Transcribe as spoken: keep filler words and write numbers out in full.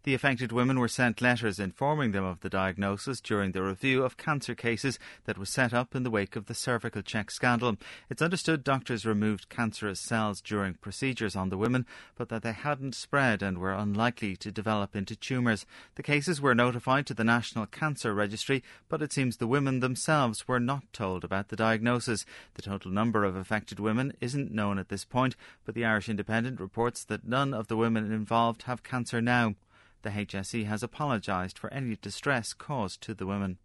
The affected women were sent letters informing them of the diagnosis during the review of cancer cases that was set up in the wake of the cervical check scandal. It's understood doctors removed cancerous cells during procedures on the women, but that they hadn't spread and were unlikely to develop into tumours. The cases were notified to the National Cancer Registry, but it seems the women themselves were not told about the diagnosis. The total number of affected women isn't known at this point, but the Irish Independent reports that none of the women involved have cancer now. The H S E has apologised for any distress caused to the women.